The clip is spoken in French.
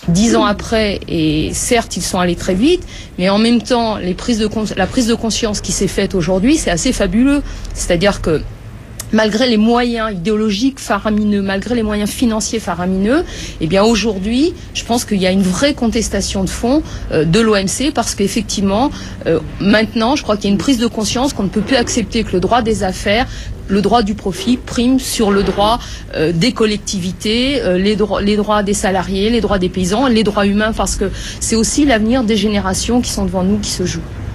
10 ans après, et certes, ils sont allés très vite, mais en même temps, la prise de conscience qui s'est faite aujourd'hui, c'est assez fabuleux. C'est-à-dire que malgré les moyens idéologiques faramineux, malgré les moyens financiers faramineux, eh bien aujourd'hui, je pense qu'il y a une vraie contestation de fond de l'OMC parce qu'effectivement, maintenant, je crois qu'il y a une prise de conscience qu'on ne peut plus accepter que le droit des affaires, le droit du profit prime sur le droit des collectivités, les droits des salariés, les droits des paysans, les droits humains, parce que c'est aussi l'avenir des générations qui sont devant nous qui se jouent.